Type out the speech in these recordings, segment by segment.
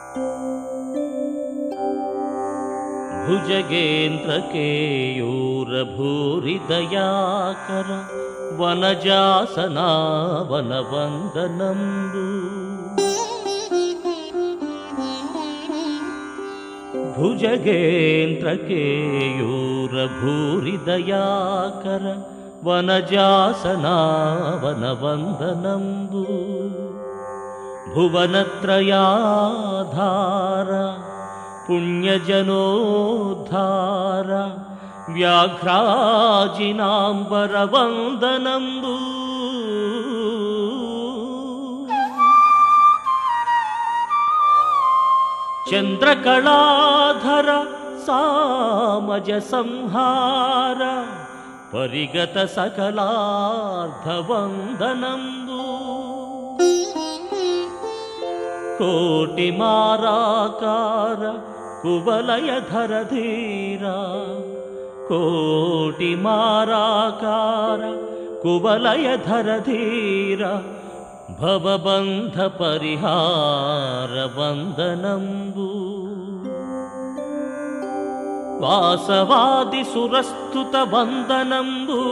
భుజగేంద్రకేయూరభూరిదయాకర వనజాసనావనవందనంబు భుజగేంద్రకేయూరభూరిదయాకర వనజాసనావనవందనంబు భువనత్రయాధార పుణ్యజనోద్ధార వ్యాఘ్రాజినాంబరవందనంబు చంద్రకళాధర సామజ సంహార పరిగత సకలార్థవందనంబు కోటిమారాకార కువలయధర ధీరా కోటిమారాకార కువలయధర ధీరా భవబంధ పరిహార వందనంబు వాసవాది సురస్తుత వందనంబు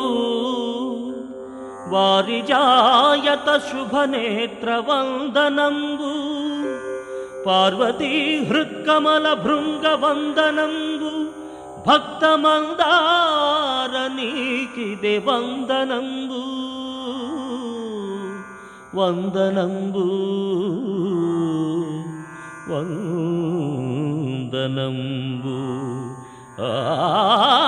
వారిజాయత శుభనేత్ర వందనంబు పార్వతీ హృత్కమల భృంగ వందనంబు భక్తమందార నీకిదే వందనంబు వందనంబు వందనంబు